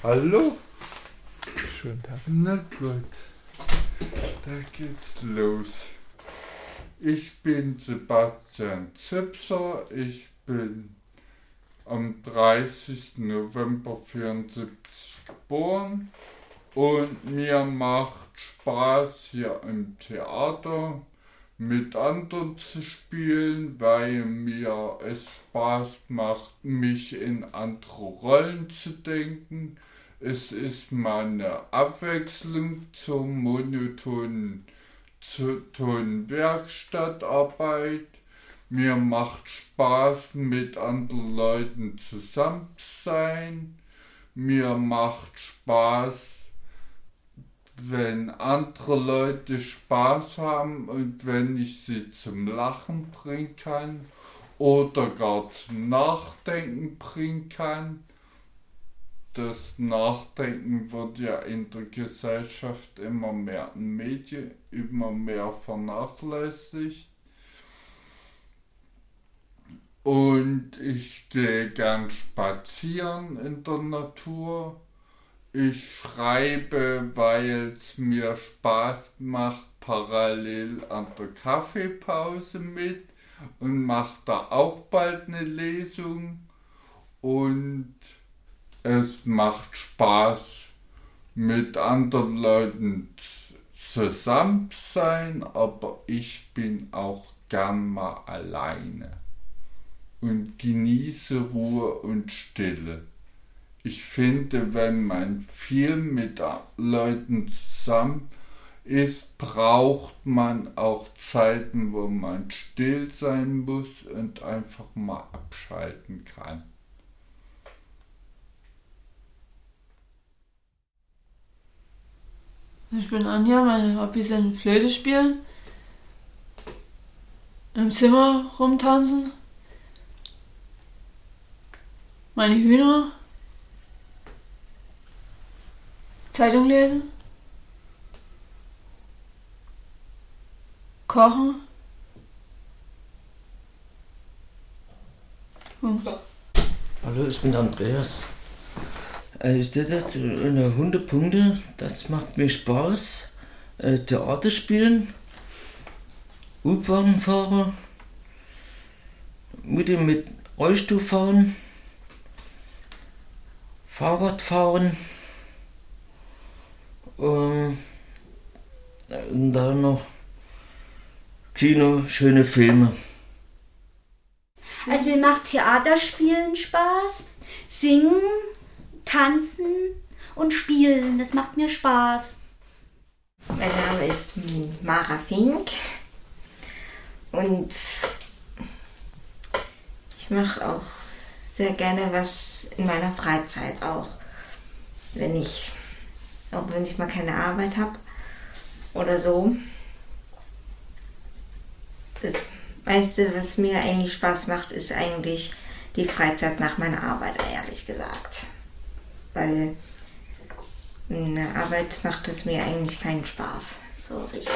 Hallo? Schönen Tag. Na gut, da geht's los. Ich bin Sebastian Zipser, ich bin am 30. November 1974 geboren und mir macht Spaß hier im Theater mit anderen zu spielen, weil mir es Spaß macht, mich in andere Rollen zu denken. Es ist mal eine Abwechslung zur monotonen Werkstattarbeit. Mir macht Spaß, mit anderen Leuten zusammen zu sein. Mir macht Spaß, wenn andere Leute Spaß haben und wenn ich sie zum Lachen bringen kann oder gar zum Nachdenken bringen kann. Das Nachdenken wird ja in der Gesellschaft immer mehr vernachlässigt. Und ich gehe gern spazieren in der Natur. Ich schreibe, weil es mir Spaß macht, parallel an der Kaffeepause mit und mache da auch bald eine Lesung. Und es macht Spaß, mit anderen Leuten zusammen zu sein, aber ich bin auch gern mal alleine und genieße Ruhe und Stille. Ich finde, wenn man viel mit Leuten zusammen ist, braucht man auch Zeiten, wo man still sein muss und einfach mal abschalten kann. Ich bin Anja, meine Hobbys sind Flöte spielen, im Zimmer rumtanzen, meine Hühner, Zeitung lesen, kochen. Hallo, ich bin Andreas. Ich sehe eine Hundepunkte, das macht mir Spaß. Theater spielen, U-Bahn fahren, mit Rollstuhl fahren, Fahrrad fahren und dann noch Kino, schöne Filme. Also mir macht Theaterspielen Spaß, singen, tanzen und spielen, das macht mir Spaß. Mein Name ist Mara Fink und ich mache auch sehr gerne was in meiner Freizeit auch, wenn ich mal keine Arbeit habe oder so. Das meiste, was mir eigentlich Spaß macht, ist eigentlich die Freizeit nach meiner Arbeit, ehrlich gesagt. Weil in der Arbeit macht es mir eigentlich keinen Spaß, so richtig.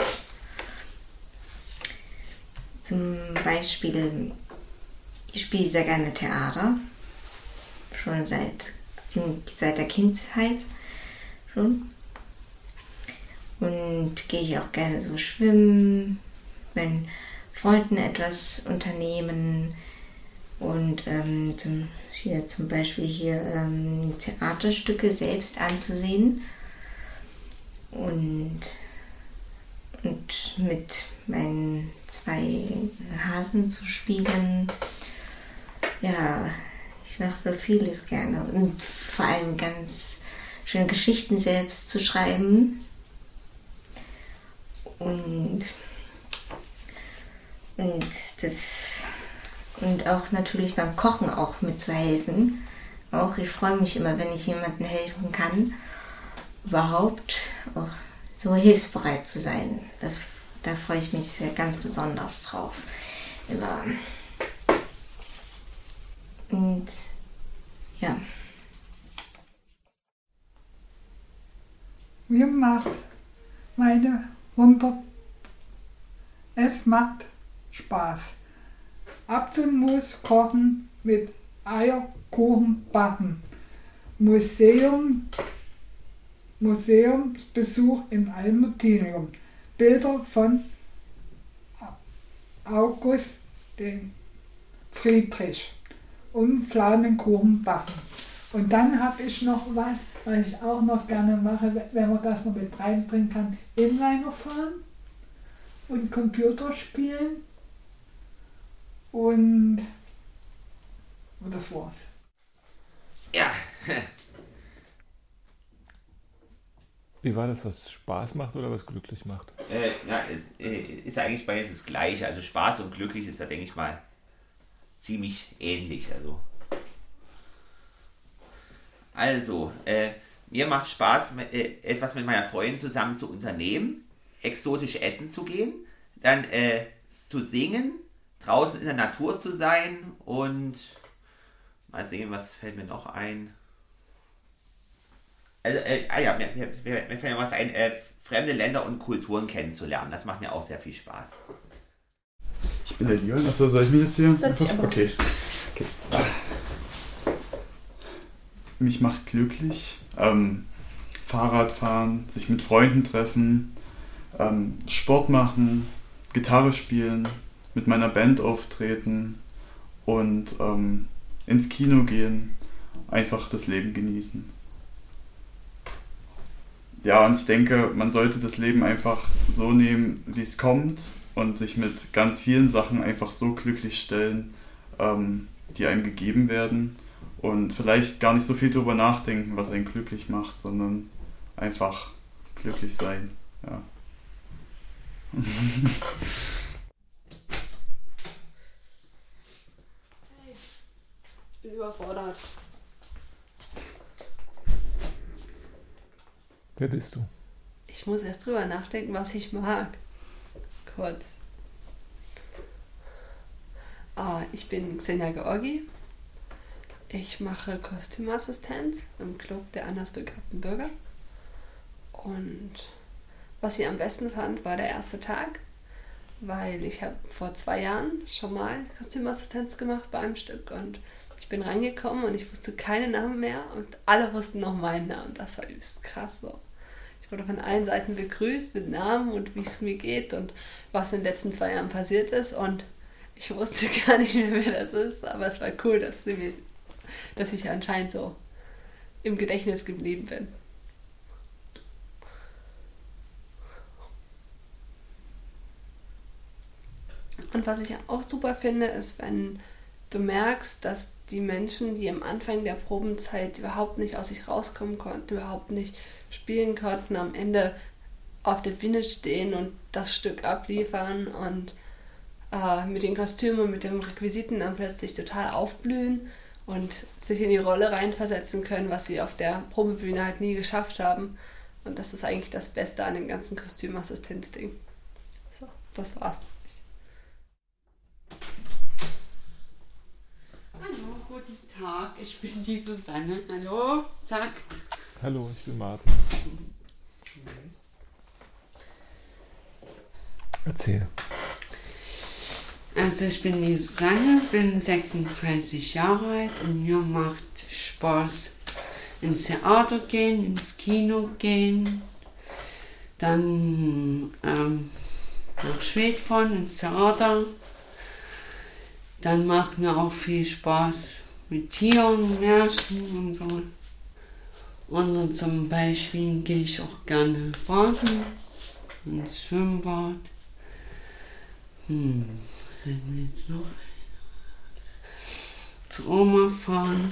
Zum Beispiel, ich spiele sehr gerne Theater, schon seit der Kindheit schon. Und gehe ich auch gerne so schwimmen, wenn Freunden etwas unternehmen und zum Beispiel Theaterstücke selbst anzusehen und mit meinen 2 Hasen zu spielen. Ja, ich mache so vieles gerne und vor allem ganz schöne Geschichten selbst zu schreiben und auch natürlich beim Kochen auch mitzuhelfen. Ich freue mich immer, wenn ich jemandem helfen kann, überhaupt auch so hilfsbereit zu sein. Da freue ich mich sehr ganz besonders drauf. Immer. Und ja. Mir macht meine Wunder, es macht Spaß. Apfelmus kochen mit Eierkuchen backen Museumsbesuch im Almutinium. Bilder von August den Friedrich und Pflaumenkuchen backen. Und dann habe ich noch was ich auch noch gerne mache, wenn man das noch mit reinbringen kann, Inliner fahren und Computer spielen und das war's. Ja. Wie war das, was Spaß macht oder was glücklich macht? Ja, es ist eigentlich beides das Gleiche. Also Spaß und glücklich ist da, denke ich mal, ziemlich ähnlich. Also, mir macht Spaß, etwas mit meiner Freundin zusammen zu unternehmen, exotisch essen zu gehen, dann zu singen, draußen in der Natur zu sein und mal sehen, was fällt mir noch ein. Also, mir fällt noch was ein, fremde Länder und Kulturen kennenzulernen. Das macht mir auch sehr viel Spaß. Ich bin der Leon. Achso, soll ich mich jetzt hier? Setz dich einfach. Okay. Mich macht glücklich. Fahrradfahren, sich mit Freunden treffen, Sport machen, Gitarre spielen, mit meiner Band auftreten und ins Kino gehen, einfach das Leben genießen. Ja, und ich denke, man sollte das Leben einfach so nehmen, wie es kommt und sich mit ganz vielen Sachen einfach so glücklich stellen, die einem gegeben werden und vielleicht gar nicht so viel darüber nachdenken, was einen glücklich macht, sondern einfach glücklich sein. Ja. Ich bin überfordert. Wer bist du? Ich muss erst drüber nachdenken, was ich mag. Kurz. Ich bin Xenia Georgi. Ich mache Kostümassistent im Club der andersbegabten Bürger. Und was ich am besten fand, war der erste Tag, weil ich habe vor 2 Jahren schon mal Kostümassistenz gemacht bei einem Stück und ich bin reingekommen und ich wusste keine Namen mehr und alle wussten noch meinen Namen. Das war übelst krass so. Ich wurde von allen Seiten begrüßt mit Namen und wie es mir geht und was in den letzten 2 Jahren passiert ist und ich wusste gar nicht mehr, wer das ist, aber es war cool, dass ich anscheinend so im Gedächtnis geblieben bin. Und was ich auch super finde, ist, wenn du merkst, dass die Menschen, die am Anfang der Probenzeit überhaupt nicht aus sich rauskommen konnten, überhaupt nicht spielen konnten, am Ende auf der Bühne stehen und das Stück abliefern und mit den Kostümen und mit den Requisiten dann plötzlich total aufblühen und sich in die Rolle reinversetzen können, was sie auf der Probebühne halt nie geschafft haben. Und das ist eigentlich das Beste an dem ganzen Kostümassistenzding. So, das war's. Hallo, guten Tag, ich bin die Susanne. Hallo, Tag. Hallo, ich bin Martin. Erzähl. Also ich bin die Susanne, bin 36 Jahre alt und mir macht Spaß ins Theater gehen, ins Kino gehen, dann nach Schwedt fahren, ins Theater. Dann macht mir auch viel Spaß mit Tieren, Märchen und so. Und zum Beispiel gehe ich auch gerne baden, ins Schwimmbad. Wenn wir jetzt noch zu Oma fahren.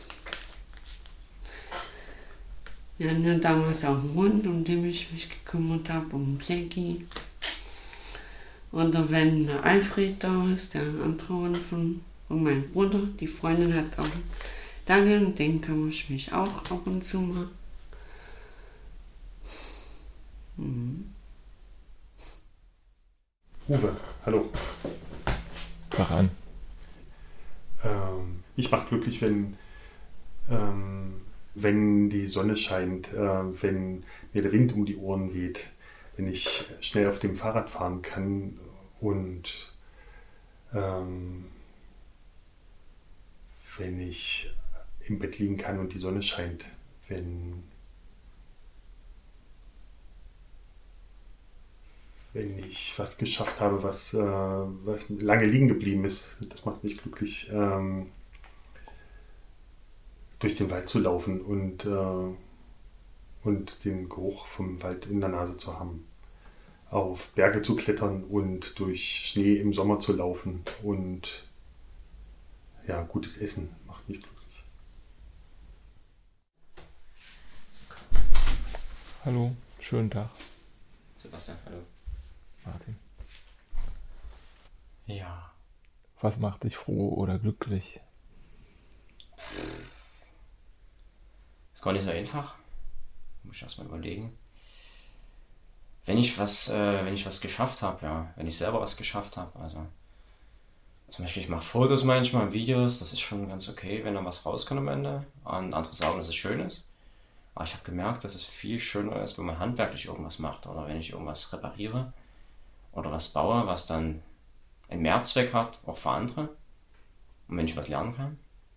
Wir hatten ja damals auch einen Hund, um den ich mich gekümmert habe, um Blackie. Oder wenn der Alfred da ist, der andere Hund von meinem Bruder, die Freundin hat auch einen Dackel, und den kümmere ich mich auch ab und zu mal. Uwe, hallo. Fach an. Ich mache glücklich, wenn die Sonne scheint, wenn mir der Wind um die Ohren weht, wenn ich schnell auf dem Fahrrad fahren kann und wenn ich im Bett liegen kann und die Sonne scheint. Wenn ich was geschafft habe, was lange liegen geblieben ist, das macht mich glücklich, durch den Wald zu laufen und den Geruch vom Wald in der Nase zu haben. Auf Berge zu klettern und durch Schnee im Sommer zu laufen und ja, gutes Essen macht mich glücklich. Hallo, schönen Tag. Sebastian, hallo. Martin. Ja. Was macht dich froh oder glücklich? Ist gar nicht so einfach. Muss ich erst mal überlegen. Wenn ich was geschafft habe, ja, wenn ich selber was geschafft habe, also zum Beispiel ich mache Fotos manchmal, Videos, das ist schon ganz okay, wenn da was rauskommt am Ende. Und andere sagen, dass es schön ist. Aber ich habe gemerkt, dass es viel schöner ist, wenn man handwerklich irgendwas macht oder wenn ich irgendwas repariere oder was baue, was dann einen Mehrzweck hat, auch für andere und wenn ich was lernen kann.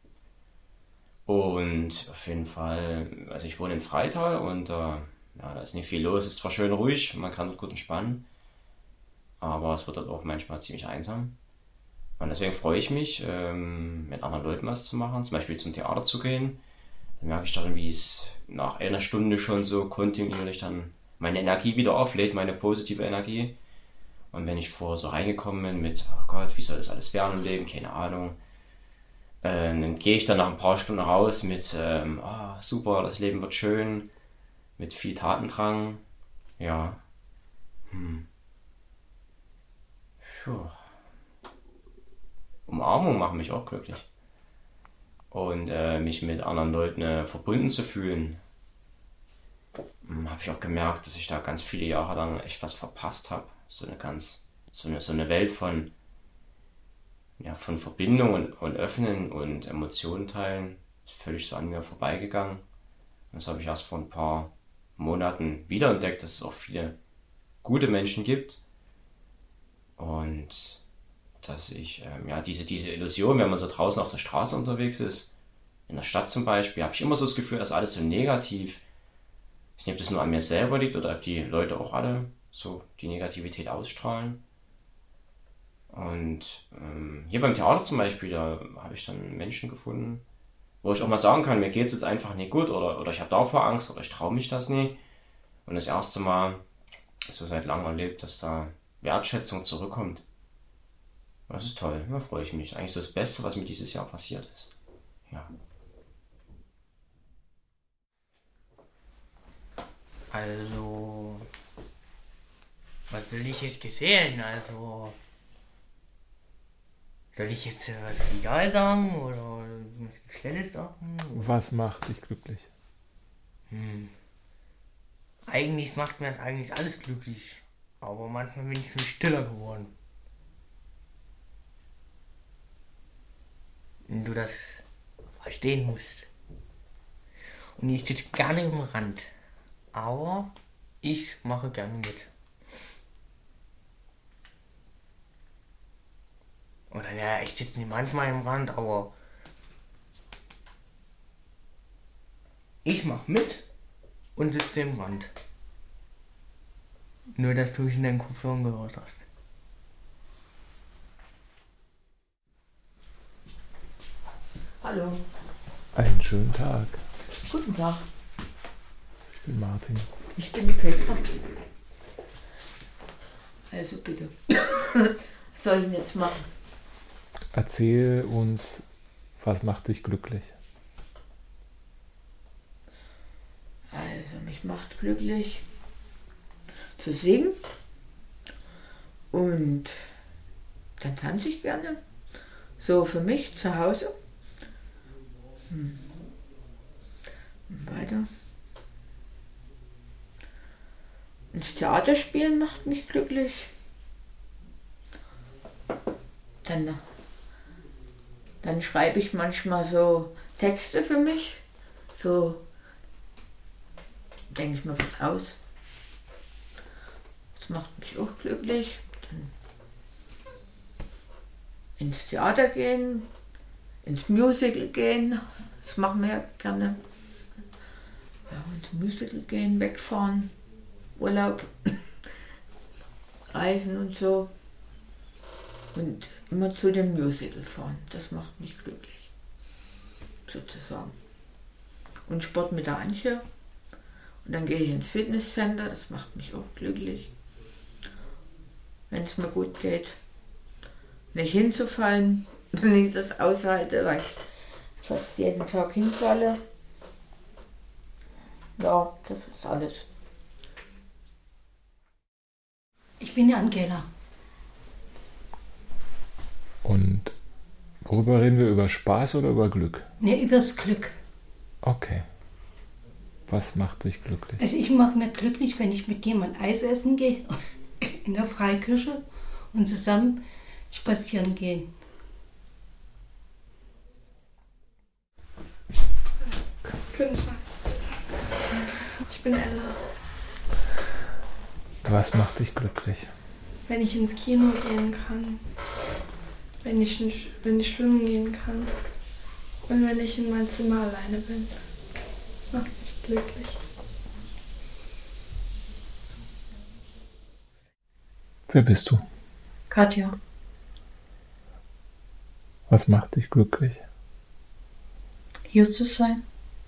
Und auf jeden Fall, also ich wohne in Freital und ja, da ist nicht viel los, es ist zwar schön ruhig, man kann dort gut entspannen, aber es wird dort auch manchmal ziemlich einsam. Und deswegen freue ich mich, mit anderen Leuten was zu machen, zum Beispiel zum Theater zu gehen. Dann merke ich dann, wie es nach einer Stunde schon so kontinuierlich dann meine Energie wieder auflädt, meine positive Energie. Und wenn ich vorher so reingekommen bin mit, oh Gott, wie soll das alles werden im Leben, keine Ahnung, dann gehe ich dann nach ein paar Stunden raus mit, super, das Leben wird schön, mit viel Tatendrang, ja. Puh. Umarmung macht mich auch glücklich. Und mich mit anderen Leuten verbunden zu fühlen, habe ich auch gemerkt, dass ich da ganz viele Jahre lang echt was verpasst habe. So eine Welt von Verbindung und Öffnen und Emotionen teilen, ist völlig so an mir vorbeigegangen. Und das habe ich erst vor ein paar Monaten wiederentdeckt, dass es auch viele gute Menschen gibt. Und dass ich diese Illusion, wenn man so draußen auf der Straße unterwegs ist, in der Stadt zum Beispiel, habe ich immer so das Gefühl, dass alles so negativ. Ich weiß nicht, ob das nur an mir selber liegt oder ob die Leute auch alle so die Negativität ausstrahlen. Und hier beim Theater zum Beispiel, da habe ich dann Menschen gefunden, wo ich auch mal sagen kann, mir geht es jetzt einfach nicht gut oder ich habe davor Angst oder ich traue mich das nie. Und das erste Mal so seit langem erlebt, dass da Wertschätzung zurückkommt. Das ist toll, da freue ich mich. Eigentlich so das Beste, was mir dieses Jahr passiert ist. Ja. Also, was soll ich jetzt erzählen? Also, soll ich jetzt was egal sagen oder was Schnelles sagen? Was macht dich glücklich? Eigentlich macht mir das eigentlich alles glücklich, aber manchmal bin ich so stiller geworden. Wenn du das verstehen musst. Und ich sitze gerne im Rand, aber ich mache gerne mit. Oder ja, ich sitze nicht manchmal im Rand, aber ich mache mit und sitze im Rand. Nur, dass du es in deinen Kopfhörern gehört hast. Hallo. Einen schönen Tag. Guten Tag. Ich bin Martin. Ich bin die Petra. Also bitte. Was soll ich denn jetzt machen? Erzähl uns, was macht dich glücklich? Also mich macht glücklich zu singen und dann tanze ich gerne. So für mich zu Hause. Und weiter. Ins Theater spielen macht mich glücklich. Dann schreibe ich manchmal so Texte für mich. So denke ich mir was aus. Das macht mich auch glücklich. Dann ins Theater gehen, ins Musical gehen, Das machen wir ja gerne. Ja, ins Musical gehen, wegfahren, Urlaub, reisen und so. Und immer zu dem Musical fahren. Das macht mich glücklich. Sozusagen. Und Sport mit der Antje. Und dann gehe ich ins Fitnesscenter, das macht mich auch glücklich. Wenn es mir gut geht. Nicht hinzufallen, wenn ich das aushalte, weil ich fast jeden Tag hinfalle. Ja, das ist alles. Ich bin die Angela. Und worüber reden wir? Über Spaß oder über Glück? Ne, übers Glück. Okay. Was macht dich glücklich? Also ich mache mir glücklich, wenn ich mit jemandem Eis essen gehe, in der Freiküche und zusammen spazieren gehen. Guten Tag. Ich bin Ella. Was macht dich glücklich? Wenn ich ins Kino gehen kann, wenn ich schwimmen gehen kann und wenn ich in mein Zimmer alleine bin. Das macht mich glücklich. Wer bist du? Katja. Was macht dich glücklich? Hier zu sein.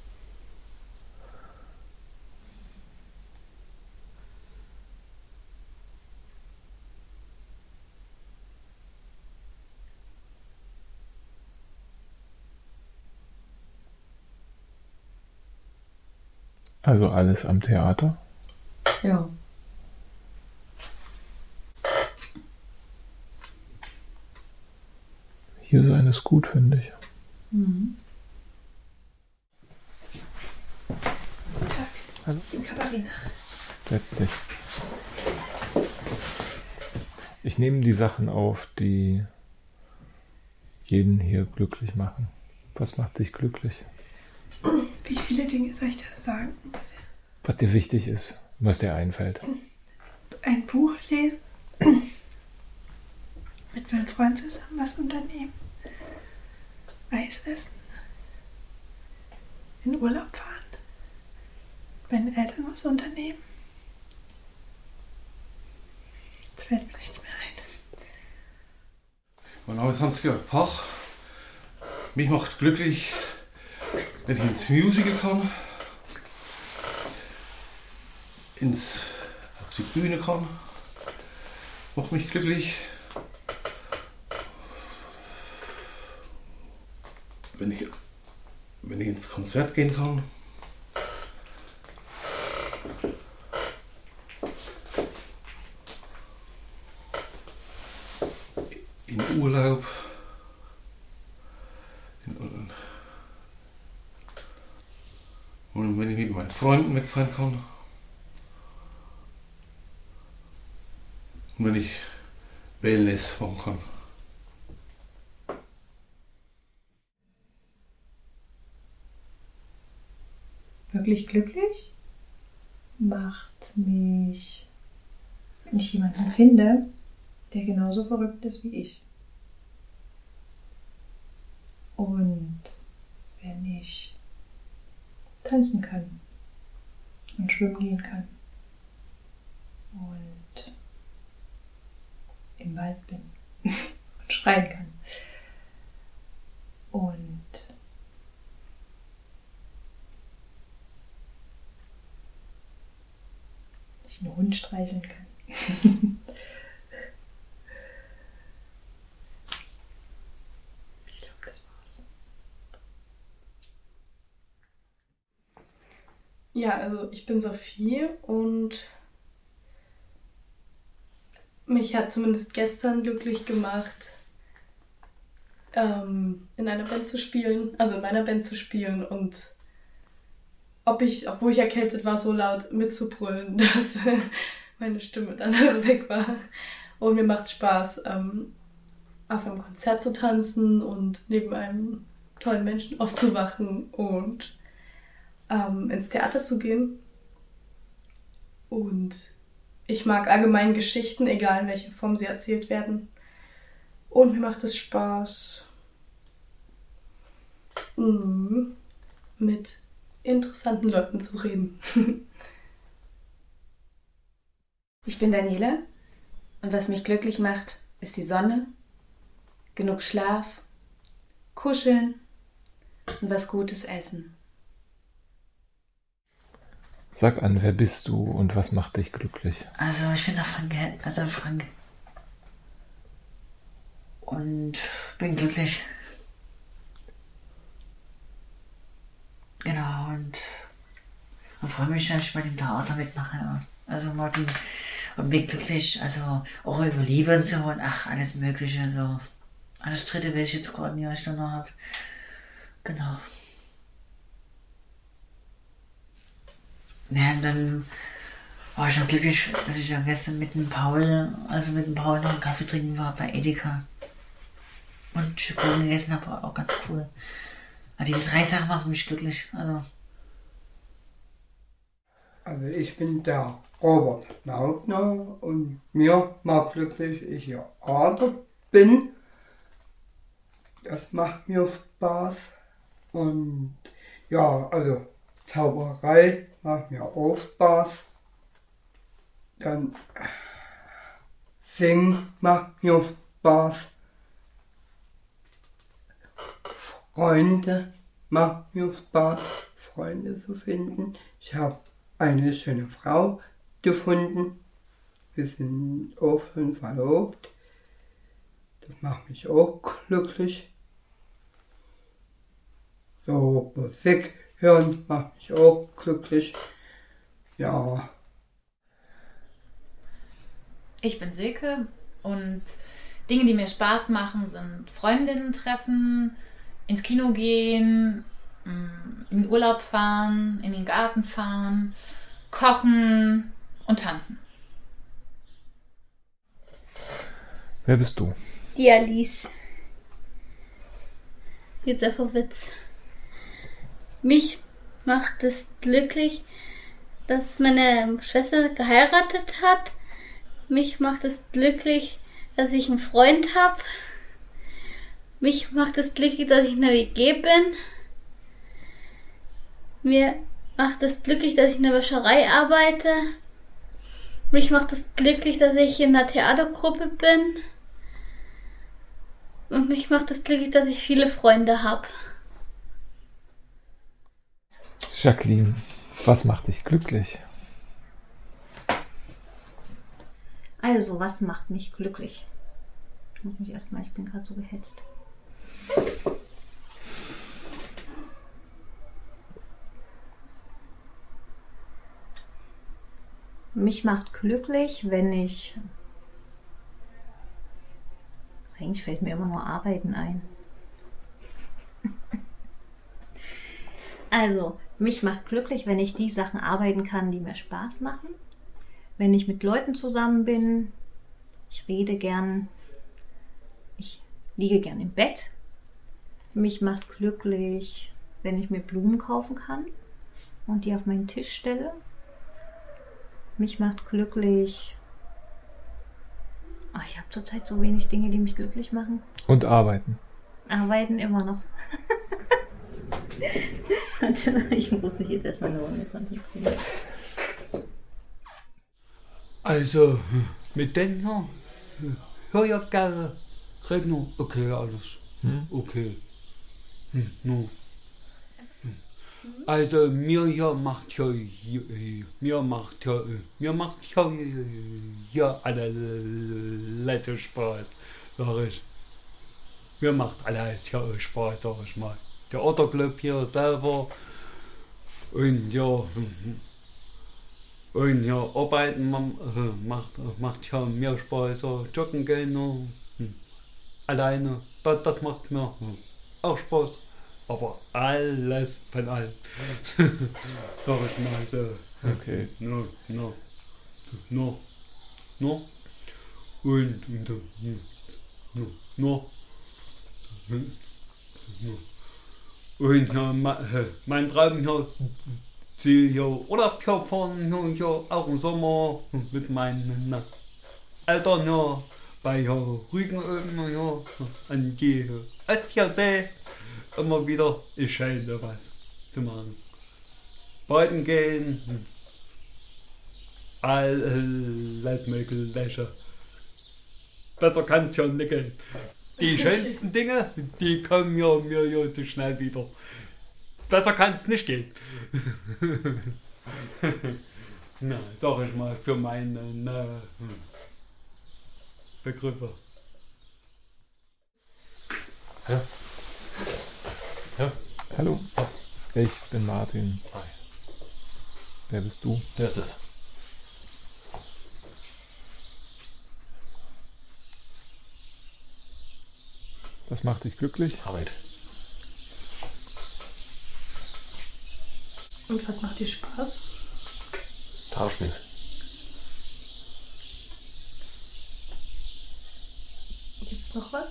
Also alles am Theater? Ja. Hier sein ist gut, finde ich. Mhm. Guten Tag. Hallo. Ich bin Katharina. Setz dich. Ich nehme die Sachen auf, die jeden hier glücklich machen. Was macht dich glücklich? Wie viele Dinge soll ich da sagen? Was dir wichtig ist, was dir einfällt. Ein Buch lesen, mit meinem Freund zusammen was unternehmen, Eis essen, in Urlaub fahren, mit meinen Eltern was unternehmen. Jetzt fällt mir nichts mehr ein. Mein Name ist Hans-Georg Pach. Mich macht glücklich, wenn ich ins Musical kann, auf die Bühne kann. Macht mich glücklich. Wenn ich ins Konzert gehen kann. In Urlaub. Und wenn ich mit meinen Freunden wegfahren kann. Und wenn ich Wellness machen kann. Wirklich glücklich macht mich, wenn ich jemanden finde, der genauso verrückt ist wie ich. Und wenn ich tanzen kann und schwimmen gehen kann und im Wald bin und schreien kann und ich einen Hund streicheln kann. Ich glaube, das war's. Ja, also ich bin Sophie und mich hat zumindest gestern glücklich gemacht, in einer Band zu spielen, also in meiner Band zu spielen und obwohl ich erkältet war, so laut mitzubrüllen, dass meine Stimme dann weg war. Und mir macht Spaß, auf einem Konzert zu tanzen und neben einem tollen Menschen aufzuwachen und ins Theater zu gehen. Und ich mag allgemein Geschichten, egal in welcher Form sie erzählt werden. Und mir macht es Spaß, mit interessanten Leuten zu reden. Ich bin Daniela und was mich glücklich macht, ist die Sonne, genug Schlaf, Kuscheln und was Gutes essen. Sag an, wer bist du und was macht dich glücklich? Also ich bin der Frank. Und bin glücklich. Genau, und freue mich, dass ich bei dem Theater mitmache. Also Martin, und bin glücklich, also auch über Liebe und so und ach, alles Mögliche. So. Alles Dritte will ich jetzt gerade nicht, was ich da noch habe. Genau. Ja, und dann war ich noch glücklich, dass ich ja gestern mit dem Paul noch einen Kaffee trinken war bei Edeka. Und Schokolade gegessen habe, war auch ganz cool. Also diese 3 Sachen machen mich glücklich. Also ich bin der Robert Lautner und mir macht glücklich, ich hier Arzt bin. Das macht mir Spaß. Und ja, also Zauberei macht mir auch Spaß. Dann Singen macht mir Spaß. Freunde macht mir Spaß, Freunde zu finden. Ich habe eine schöne Frau gefunden. Wir sind auch schon verlobt. Das macht mich auch glücklich. So Musik hören macht mich auch glücklich. Ja. Ich bin Silke und Dinge, die mir Spaß machen, sind Freundinnen treffen, ins Kino gehen, in den Urlaub fahren, in den Garten fahren, kochen und tanzen. Wer bist du? Die Alice. Jetzt einfach Witz. Mich macht es glücklich, dass meine Schwester geheiratet hat. Mich macht es glücklich, dass ich einen Freund habe. Mich macht es glücklich, dass ich in der WG bin. Mir macht es glücklich, dass ich in der Wäscherei arbeite. Mich macht es glücklich, dass ich in der Theatergruppe bin. Und mich macht es glücklich, dass ich viele Freunde habe. Jacqueline, was macht dich glücklich? Also, was macht mich glücklich? Ich muss mich erstmal, ich bin gerade so gehetzt. Mich macht glücklich, wenn ich... Eigentlich fällt mir immer nur Arbeiten ein. Also, mich macht glücklich, wenn ich die Sachen arbeiten kann, die mir Spaß machen. Wenn ich mit Leuten zusammen bin. Ich rede gern. Ich liege gern im Bett. Mich macht glücklich, wenn ich mir Blumen kaufen kann und die auf meinen Tisch stelle. Mich macht glücklich... Oh, ich habe zurzeit so wenig Dinge, die mich glücklich machen. Und arbeiten. Arbeiten immer noch. Ich muss mich jetzt erstmal eine Runde konzentrieren. Also, mit denen hier, hör ja gerne reden. Okay, alles. Okay. No. Also, mir macht ja alles Spaß, sag ich. Mir macht alles ja Spaß, sag ich mal. Der Otterclub hier selber und ja, arbeiten macht ja mir Spaß, so joggen gehen, alleine, das macht mir auch Spaß. Aber alles von allem. Sag ich mal so. Okay. No. Und mein Traum hier, Ziel hier, Urlaub hier fahren, hier auch im Sommer mit meinen Eltern hier, bei Rügen oben hier, an die Ostsee. Immer wieder ist schön sowas zu machen. Baden gehen, alles Mögliche. Besser kann es ja nicht gehen. Die schönsten Dinge, die kommen mir ja zu schnell wieder. Besser kann es nicht gehen. Na, sag ich mal, für meine Begriffe. Ja. Ja. Hallo, ich bin Martin. Hi. Wer bist du? Wer ist es? Was macht dich glücklich? Arbeit. Und was macht dir Spaß? Tauschspiel. Gibt's noch was?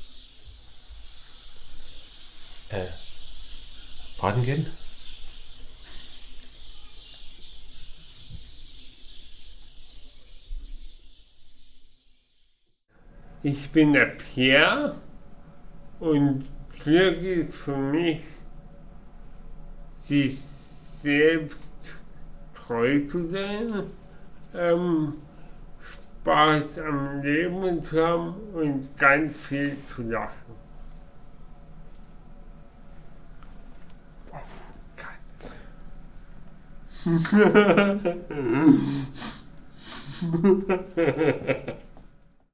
Baden gehen? Ich bin der Pierre und Glück ist für mich, sich selbst treu zu sein, Spaß am Leben zu haben und ganz viel zu lachen. Oh Gott.